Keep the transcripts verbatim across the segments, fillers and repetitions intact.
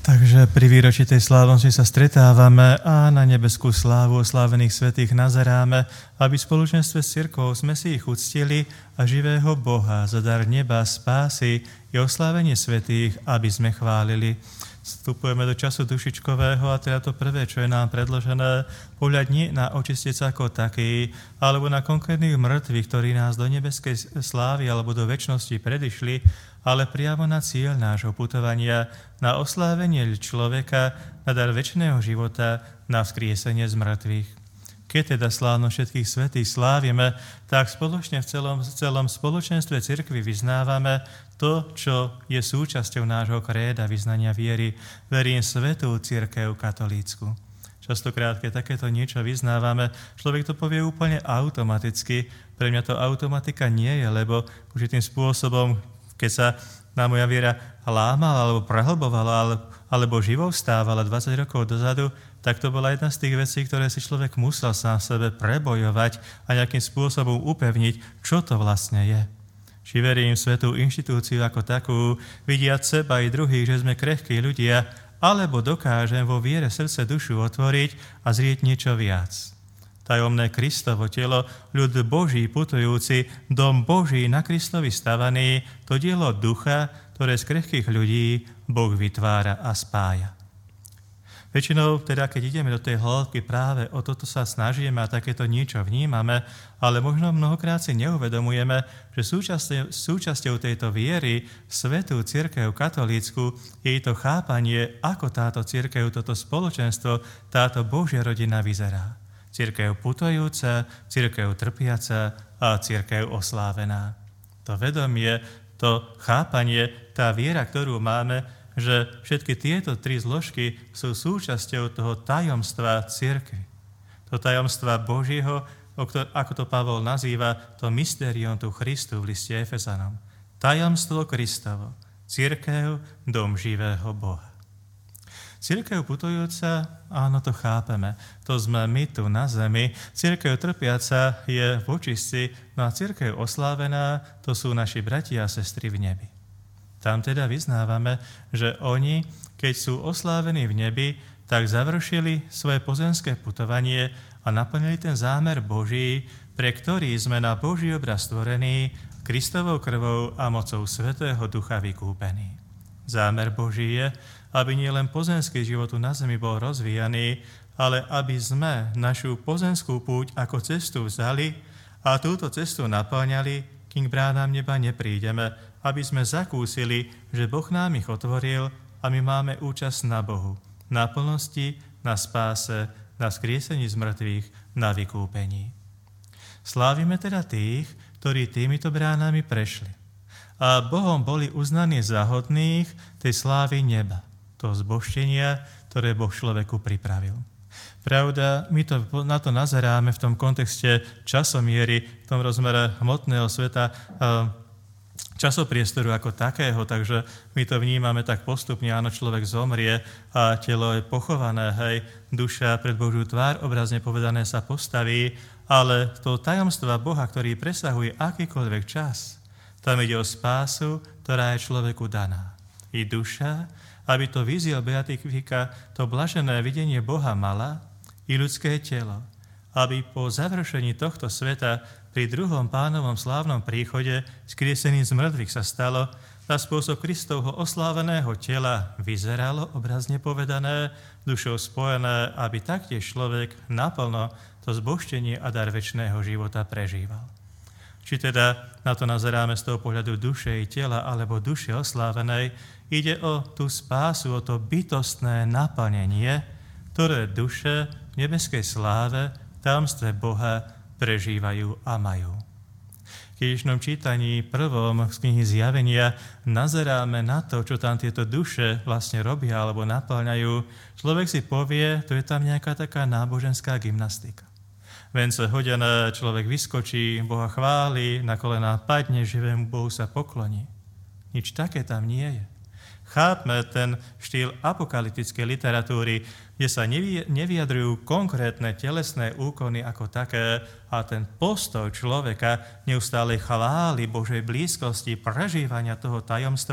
Takže pri výročí tej slávnosti sa stretávame a na nebeskú slávu oslávených svätých nazeráme, aby v spoločenstve s cirkvou sme si ich uctili a živého Boha za dar neba, spásy i oslávenie svätých, aby sme chválili. Vstupujeme do času dušičkového a teda to prvé, čo je nám predložené, pohľad nie na očistec ako taký, alebo na konkrétnych mŕtvych, ktorí nás do nebeskej slávy alebo do večnosti predišli, ale priamo na cieľ nášho putovania, na oslávenie človeka, na dar večného života, na vzkriesenie z mŕtvych. Keď teda slávno všetkých svätých slávime, tak spoločne v celom, v celom spoločenstve cirkvi vyznávame to, čo je súčasťou nášho kréda vyznania viery. Verím svätú cirkev katolícku. Častokrát, keď takéto niečo vyznávame, človek to povie úplne automaticky. Pre mňa to automatika nie je, lebo už tým spôsobom, keď sa na moja viera lámala alebo prehlbovala, alebo živou stávala dvadsať rokov dozadu, tak to bola jedna z tých vecí, ktoré si človek musel sám sebe prebojovať a nejakým spôsobom upevniť, čo to vlastne je. Či verím svätú inštitúciu ako takú, vidiať seba i druhých, že sme krehkí ľudia, alebo dokážem vo viere srdce dušu otvoriť a zrieť niečo viac. Tajomné Kristovo telo, ľud Boží putujúci, dom Boží na Kristovi stavaný, to dielo ducha, ktoré z krehkých ľudí Boh vytvára a spája. Väčšinou, teda, keď ideme do tej hĺbky, práve o toto sa snažíme a takéto niečo vnímame, ale možno mnohokrát si neuvedomujeme, že súčasťou, súčasťou tejto viery svätú cirkev katolícku je to chápanie, ako táto cirkev, toto spoločenstvo, táto Božia rodina vyzerá. Cirkev putujúca, cirkev trpiaca a cirkev oslávená. To vedomie, to chápanie, tá viera, ktorú máme, že všetky tieto tri zložky sú súčasťou toho tajomstva cirkvi. To tajomstva Božieho, ako to Pavol nazýva, to mystérium tu Christu v liste Efezanom. Tajomstvo Kristovo, cirkev, dom živého Boha. Cirkev putujúca, áno, to chápeme, to sme my tu na zemi. Cirkev trpiaca je v očistci, no a cirkev oslávená, to sú naši bratia a sestry v nebi. Tam teda vyznávame, že oni, keď sú oslávení v nebi, tak završili svoje pozemské putovanie a naplnili ten zámer Boží, pre ktorý sme na Boží obraz stvorení, Kristovou krvou a mocou Svätého Ducha vykúpení. Zámer Boží je, aby nielen pozemský život na zemi bol rozvíjaný, ale aby sme našu pozemskú púť ako cestu vzali a túto cestu naplňali, kým k bránám neba neprídeme, aby sme zakúsili, že Boh nám ich otvoril a my máme účasť na Bohu, na plnosti, na spáse, na vzkriesení z mŕtvych, na vykúpení. Slávime teda tých, ktorí týmito bránami prešli. A Bohom boli uznaní za hodných tej slávy neba, toho zbožtenia, ktoré Boh človeku pripravil. Pravda, my to, na to nazeráme v tom kontexte časomiery, v tom rozmere hmotného sveta, časopriestoru ako takého, takže my to vnímame tak postupne, áno, človek zomrie a telo je pochované, hej, duša pred Božiu tvár, obrazne povedané, sa postaví, ale to tajomstva Boha, ktorý presahuje akýkoľvek čas, tam ide o spásu, ktorá je človeku daná. I duša, aby to vízio beatifika, to blažené videnie Boha mala, i ľudské telo, aby po završení tohto sveta pri druhom Pánovom slávnom príchode skriesením z mŕtvych sa stalo, na spôsob Kristovho osláveného tela vyzeralo, obrazne povedané, dušou spojené, aby taktiež človek naplno to zbožtenie a dar večného života prežíval. Či teda na to nazeráme z toho pohľadu duše i tela alebo duše oslávenej, ide o tú spásu, o to bytostné naplnenie, ktoré duše v nebeskej sláve, tajomstve Boha prežívajú a majú. V knižnom čítaní prvom z knihy Zjavenia nazeráme na to, čo tam tieto duše vlastne robia alebo naplňajú. Človek si povie, to je tam nejaká taká náboženská gymnastika. Vence hodené, človek vyskočí, Boha chváli, na kolená padne, živému Bohu sa pokloní. Nič také tam nie je. Chápme ten štýl apokalyptickej literatúry, kde sa nevyjadrujú konkrétne telesné úkony ako také a ten postoj človeka neustále chváli Božej blízkosti, prežívania toho tajomstva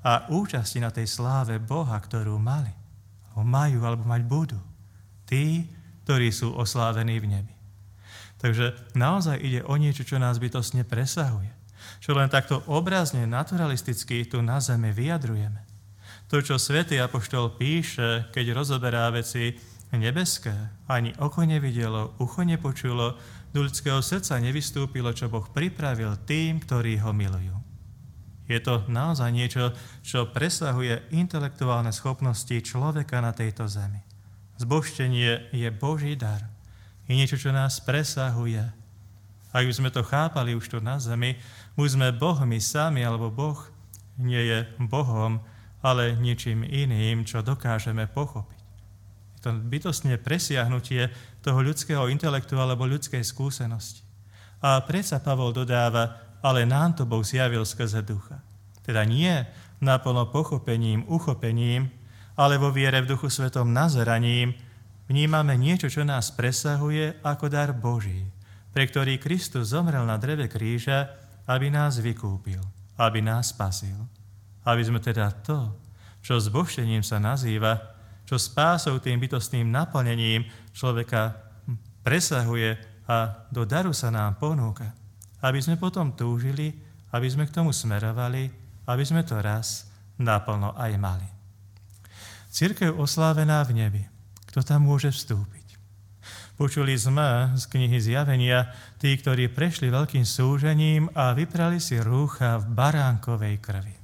a účasti na tej sláve Boha, ktorú mali, alebo majú, alebo mať budú. Tí, ktorí sú oslávení v nebi. Takže naozaj ide o niečo, čo nás bytostne presahuje. Čo len takto obrazne, naturalisticky tu na zemi vyjadrujeme. To, čo svätý apoštol píše, keď rozoberá veci nebeské, ani oko nevidelo, ucho nepočulo, do ľudského srdca nevystúpilo, čo Boh pripravil tým, ktorí ho milujú. Je to naozaj niečo, čo presahuje intelektuálne schopnosti človeka na tejto zemi. Zbožtenie je Boží dar. Je niečo, čo nás presahuje. Ak by sme to chápali už tu na zemi, už sme Bohmi sami, alebo Boh nie je Bohom, ale niečím iným, čo dokážeme pochopiť. Je to bytostne presiahnutie toho ľudského intelektu alebo ľudskej skúsenosti. A predsa Pavol dodáva, ale nám to Boh zjavil skrze ducha. Teda nie naplno pochopením, uchopením, ale vo viere v Duchu Svetom nazeraním vnímame niečo, čo nás presahuje ako dar Boží, pre ktorý Kristus zomrel na dreve kríža, aby nás vykúpil, aby nás spasil. Aby sme teda to, čo zbožtením sa nazýva, čo spásou tým bytostným naplnením človeka presahuje a do daru sa nám ponúka, aby sme potom túžili, aby sme k tomu smerovali, aby sme to raz naplno aj mali. Cirkev oslávená v nebi. Kto tam môže vstúpiť? Počuli sme z knihy Zjavenia tí, ktorí prešli veľkým súžením a vyprali si rúcha v baránkovej krvi.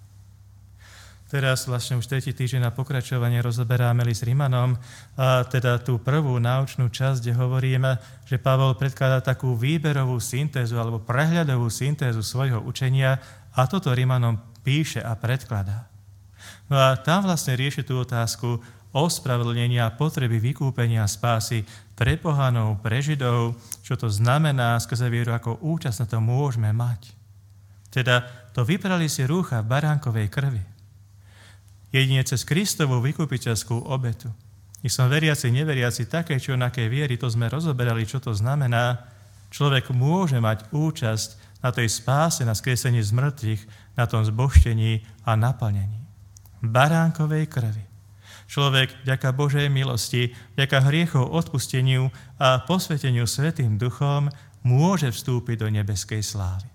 Teraz vlastne už tretí týždeň na pokračovanie rozoberáme list Rimanom, a teda tú prvú náučnú časť, kde hovoríme, že Pavol predkladá takú výberovú syntézu alebo prehľadovú syntézu svojho učenia a toto Rimanom píše a predkladá. No a tam vlastne rieši tú otázku ospravedlnenia potreby vykúpenia spásy pre pohanov, pre Židov, čo to znamená skrze vieru, ako účasť na to môžeme mať. Teda to vyprali si rúcha v baránkovej krvi. Jedine cez Kristovú vykupiteľskú obetu. I som veriaci, neveriaci, také čo onakej viery, to sme rozoberali, čo to znamená. Človek môže mať účasť na tej spáse, na skriesení z mŕtvych, na tom zbožtení a naplnení. Baránkovej krvi. Človek vďaka Božej milosti, vďaka hriechov odpusteniu a posveteniu Svätým Duchom môže vstúpiť do nebeskej slávy.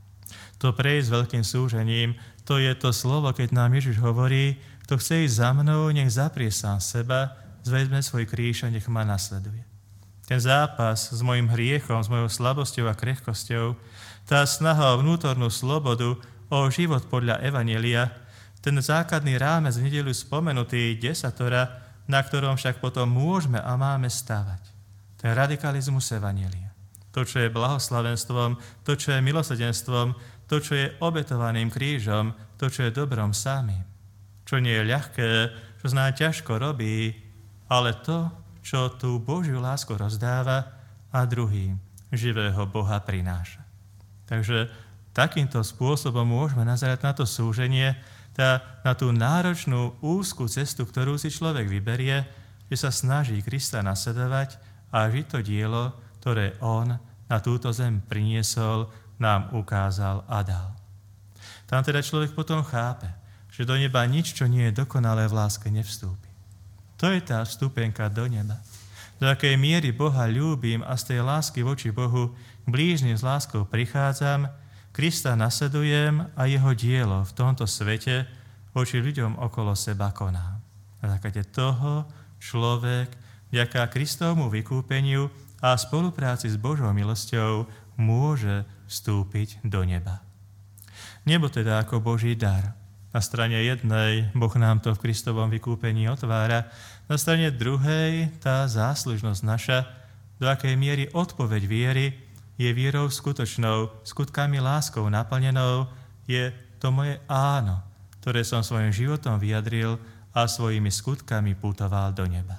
To prejsť veľkým súžením, to je to slovo, keď nám Ježiš hovorí, kto chce ísť za mnou, nech zaprie sám seba, zvezme svoj kríž a nech ma nasleduje. Ten zápas s mojim hriechom, s mojou slabosťou a krehkosťou, tá snaha o vnútornú slobodu, o život podľa Evanjelia, ten základný rámec v nedeľu spomenutý desatora, na ktorom však potom môžeme a máme stavať. Ten radikalizmus Evanjelia. To, čo je blahoslavenstvom, to, čo je milosrdenstvom, to, čo je obetovaným krížom, to, čo je dobrom samým. Čo nie je ľahké, čo zná ťažko robí, ale to, čo tú Božiu lásku rozdáva a druhým živého Boha prináša. Takže takýmto spôsobom môžeme nazerať na to súženie, tá, na tú náročnú, úzkú cestu, ktorú si človek vyberie, že sa snaží Krista nasledovať a žiť to dielo, ktoré on na túto zem priniesol, nám ukázal a dal. Tam teda človek potom chápe, že do neba nič, čo nie je dokonalé v láske, nevstúpi. To je tá vstupenka do neba. Do akej miery Boha ľúbim a z tej lásky voči Bohu k blížnym s láskou prichádzam, Krista nasledujem a jeho dielo v tomto svete voči ľuďom okolo seba koná. Na základe toho človek vďaka Kristovmu vykúpeniu a spolupráci s Božou milosťou môže vstúpiť do neba. Nebo teda ako Boží dar. Na strane jednej Boh nám to v Kristovom vykúpení otvára, na strane druhej tá záslužnosť naša, do akej miery odpoveď viery je vierou skutočnou, skutkami láskou naplnenou, je to moje áno, ktoré som svojim životom vyjadril a svojimi skutkami putoval do neba.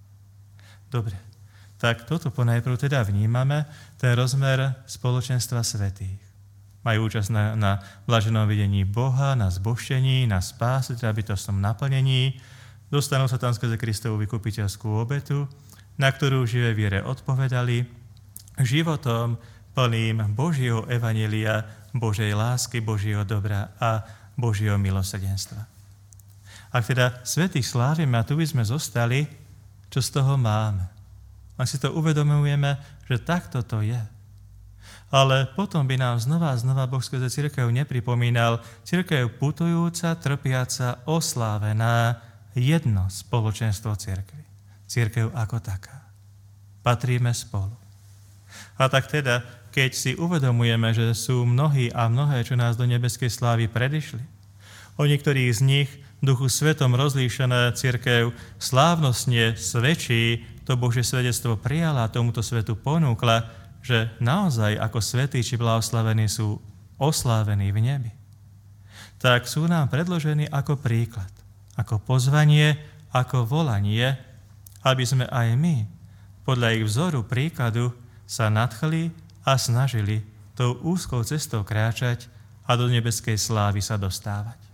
Dobre, tak toto ponajprv teda vnímame, ten rozmer spoločenstva svätých. Majú účasť na, na blaženom videní Boha, na zbožtení, na spáse, teda bytostnom naplnení, dostanú sa tam skrze Kristovú vykupiteľskú obetu, na ktorú živé viere odpovedali, životom plným Božieho evanjelia, Božej lásky, Božieho dobra a Božieho milosrdenstva. Ak teda svätých slávime a tu by sme zostali, čo z toho máme? Ak si to uvedomujeme, že takto to je. Ale potom by nám znova a znova Boh skrze cirkev nepripomínal, cirkev putujúca, trpiaca, oslávená, jedno spoločenstvo cirkvi. Cirkev ako taká. Patríme spolu. A tak teda, keď si uvedomujeme, že sú mnohí a mnohé, čo nás do nebeskej slávy predišli, o niektorých z nich Duchu Svetom rozlíšená cirkev slávnostne svedčí, to Božie svedectvo prijala a tomuto svetu ponúkla, že naozaj ako svätí či blahoslavení sú oslávení v nebi. Tak sú nám predložení ako príklad, ako pozvanie, ako volanie, aby sme aj my podľa ich vzoru príkladu sa nadchli a snažili tou úzkou cestou kráčať a do nebeskej slávy sa dostávať.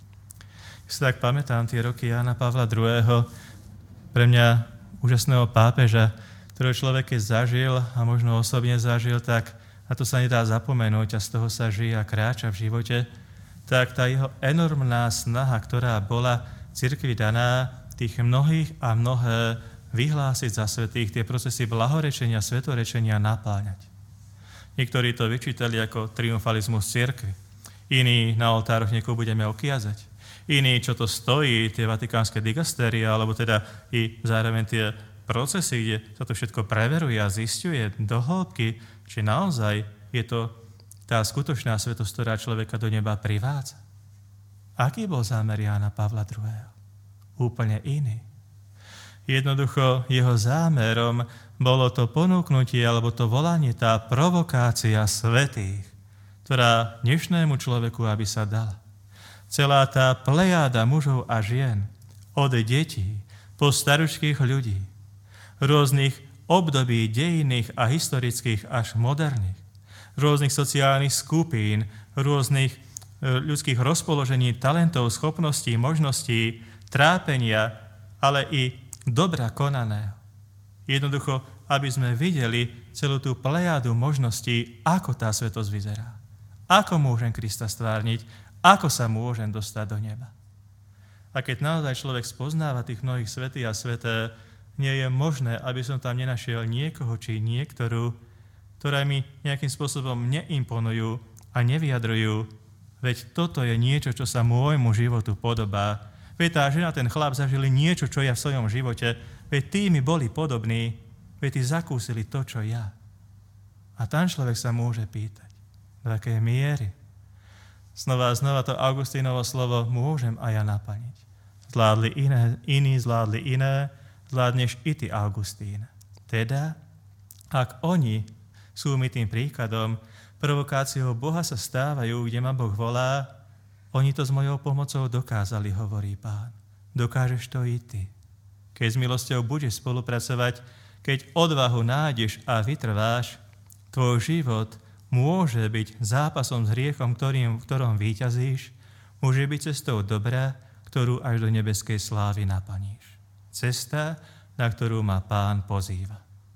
Keď si tak pamätám tie roky Jána Pavla druhého., pre mňa úžasného pápeža, ktorého človek keď zažil a možno osobne zažil, tak a to sa nedá zapomenúť a z toho sa žije a kráča v živote, tak tá jeho enormná snaha, ktorá bola cirkvi daná, tých mnohých a mnohé vyhlásiť za svätých, tie procesy blahorečenia, svetorečenia napáňať. Niektorí to vyčítali ako triumfalizmus cirkvi. Iní na oltároch niekoho budeme okiazať. Iní, čo to stojí, tie vatikánske digastérie, alebo teda i zároveň tie procesy, kde sa to všetko preveruje a zisťuje do hĺbky, či naozaj je to tá skutočná svetosť, ktorá človeka do neba privádza. Aký bol zámer Jána Pavla druhého. Úplne iný. Jednoducho jeho zámerom bolo to ponúknutie alebo to volanie, tá provokácia svätých, ktorá dnešnému človeku, aby sa dala. Celá tá plejáda mužov a žien, od detí po staručkých ľudí, rôznych období dejinných a historických až moderných, rôznych sociálnych skupín, rôznych ľudských rozpoložení, talentov, schopností, možností, trápenia, ale i dobra konaného. Jednoducho, aby sme videli celú tú plejádu možností, ako tá svetosť vyzerá. Ako môžem Krista stvárniť, ako sa môžem dostať do neba. A keď naozaj človek spoznáva tých mnohých svätých a sväté, nie je možné, aby som tam nenašiel niekoho či niektorú, ktoré mi nejakým spôsobom neimponujú a nevyjadrujú, veď toto je niečo, čo sa môjmu životu podobá. Veď tá žena, ten chlap zažili niečo, čo ja v svojom živote, veď tí mi boli podobní, veď tí zakúsili to, čo ja. A tam človek sa môže pýtať, do akej miery. Znova a znova to Augustínovo slovo môžem aj ja naplniť. Zvládli iné, iní zvládli iné, zvládneš i ty, Augustín. Teda, ak oni sú mi tým príkladom, provokáciou Boha sa stávajú, kde ma Boh volá, oni to s mojou pomocou dokázali, hovorí Pán. Dokážeš to i ty. Keď s milosťou budeš spolupracovať, keď odvahu nájdeš a vytrváš, tvoj život môže byť zápasom s hriechom, ktorým, v ktorom víťazíš, môže byť cestou dobra, ktorú až do nebeskej slávy naplníš. Cesta, na ktorú ma Pán pozýva.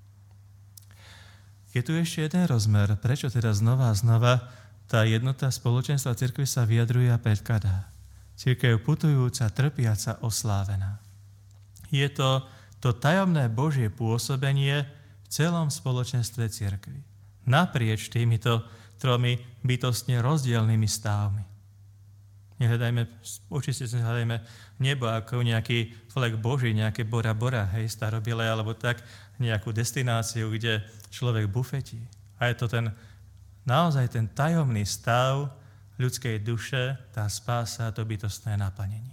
Je tu ešte jeden rozmer, prečo teda znova a znova tá jednota spoločenstva cirkvi sa vyjadruje a predkladá. Cirkev putujúca, trpiaca, oslávená. Je to to tajomné Božie pôsobenie v celom spoločenstve cirkvi. Naprieč týmito tromi bytostne rozdielnymi stávmi. Nehľadajme, očiste sa hľadajme nebo ako nejaký flek Boží, nejaké Bora Bora, hej, starobilé, alebo tak, nejakú destináciu, kde človek bufetí. A je to ten, naozaj ten tajomný stav ľudskej duše, tá spása, to bytostné naplnenie.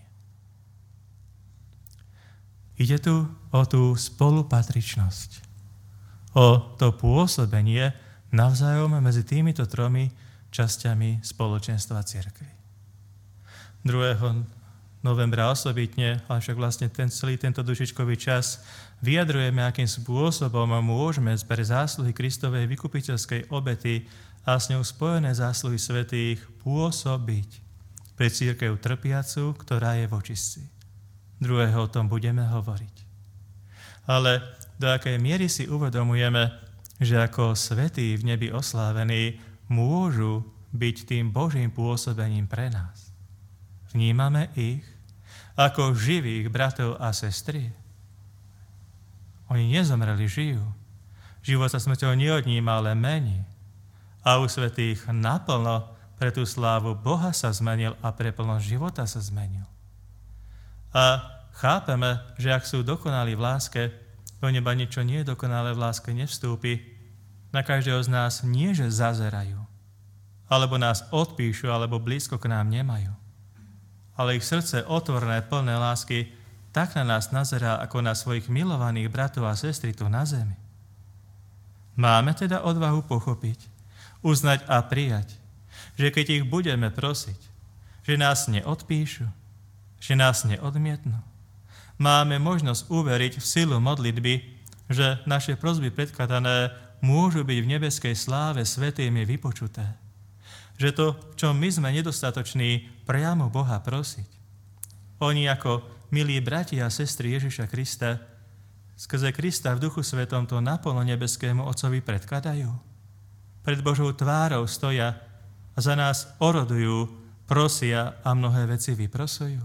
Ide tu o tú spolupatričnosť, o to pôsobenie navzájom medzi týmito tromi časťami spoločenstva cirkvi. druhého novembra osobitne, ale však vlastne ten, celý tento dušičkový čas vyjadrujeme, akým spôsobom môžeme pre zásluhy Kristovej vykupiteľskej obety a s ňou spojené zásluhy svätých pôsobiť pre cirkev trpiacu, ktorá je v očistci. Druhého o tom budeme hovoriť. Ale do akej miery si uvedomujeme, že ako svätí v nebi oslávení môžu byť tým Božím pôsobením pre nás. Vnímame ich ako živých bratov a sestry. Oni nezomreli, žijú. Život sa smrťou neodníma, ale mení. A u svätých naplno pre tú slávu Boha sa zmenil a pre plnosť života sa zmenil. A chápeme, že ak sú dokonalí v láske, do neba niečo nie je dokonalé v láske nevstúpi. Na každého z nás nie, že zazerajú, alebo nás odpíšu, alebo blízko k nám nemajú. Ale ich srdce otvorené, plné lásky, tak na nás nazerá, ako na svojich milovaných bratov a sestry tu na zemi. Máme teda odvahu pochopiť, uznať a prijať, že keď ich budeme prosiť, že nás neodpíšu, že nás neodmietnú, máme možnosť uveriť v silu modlitby, že naše prosby predkladané môžu byť v nebeskej sláve svätými vypočuté. Že to, v čom my sme nedostatoční, priamo Boha prosiť. Oni ako milí bratia a sestry Ježiša Krista, skrze Krista v Duchu Svetom to naplno nebeskému Otcovi predkladajú. Pred Božou tvárou stoja a za nás orodujú, prosia a mnohé veci vyprosujú.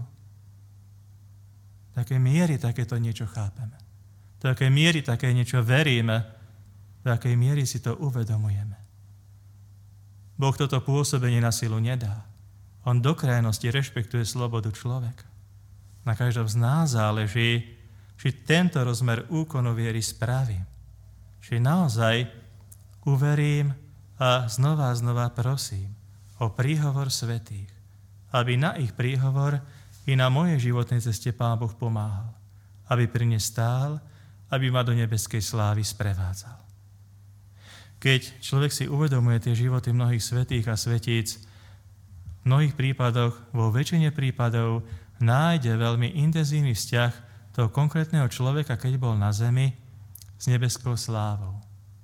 Do akej miery takéto niečo chápeme. Do akej miery také niečo veríme. Do akej miery si to uvedomujeme. Boh toto pôsobenie na silu nedá. On do krajnosti rešpektuje slobodu človeka. Na každom z nás záleží, či tento rozmer úkonu viery spravím. Či naozaj uverím a znova a znova prosím o príhovor svätých, aby na ich príhovor i na mojej životnej ceste Pán Boh pomáhal, aby pri mne stál, aby ma do nebeskej slávy sprevádzal. Keď človek si uvedomuje tie životy mnohých svätých a svätíc, v mnohých prípadoch, vo väčšine prípadov, nájde veľmi intenzívny vzťah toho konkrétneho človeka, keď bol na zemi, s nebeskou slávou.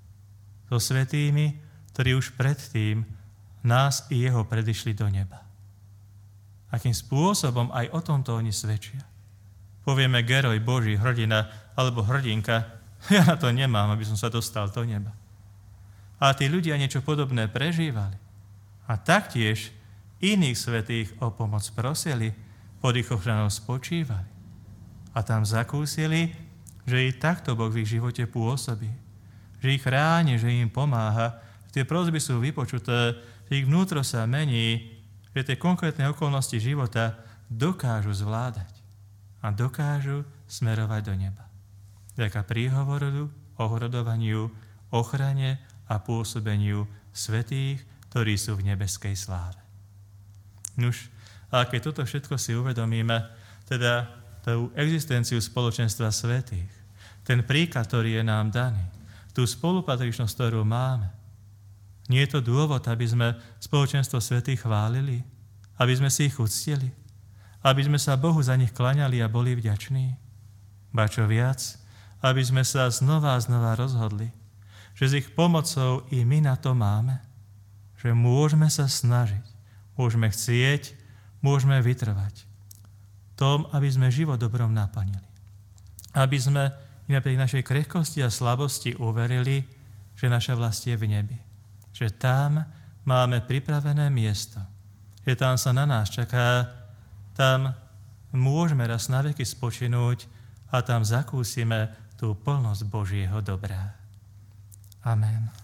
So svätými, ktorí už predtým nás i jeho predišli do neba. Akým spôsobom aj o tomto oni svedčia. Povieme geroj Boží, hrdina alebo hrdinka, ja na to nemám, aby som sa dostal do neba. A tí ľudia niečo podobné prežívali. A taktiež iných svätých o pomoc prosili, pod ich ochranou spočívali. A tam zakúsili, že i takto Boh v ich živote pôsobí. Že ich chráni, že im pomáha, že tie prosby sú vypočuté, že ich vnútro sa mení, že tie konkrétne okolnosti života dokážu zvládať a dokážu smerovať do neba. Vďaka príhovoru, ohrodovaniu, ochrane a pôsobeniu svätých, ktorí sú v nebeskej sláve. Nuž, a keď toto všetko si uvedomíme, teda tú existenciu spoločenstva svätých, ten príklad, ktorý je nám daný, tú spolupatričnosť, ktorú máme, nie je to dôvod, aby sme spoločenstvo svätých chválili, aby sme si ich uctili, aby sme sa Bohu za nich klaňali a boli vďační. Ba čo viac, aby sme sa znova a znova rozhodli, že s ich pomocou i my na to máme, že môžeme sa snažiť, môžeme chcieť, môžeme vytrvať v tom, aby sme život dobrom naplnili. Aby sme napriek našej krehkosti a slabosti uverili, že naša vlast je v nebi. Že tam máme pripravené miesto. Že tam sa na nás čaká, tam môžeme raz na veky spočinúť a tam zakúsime tú plnosť Božieho dobra. Amen.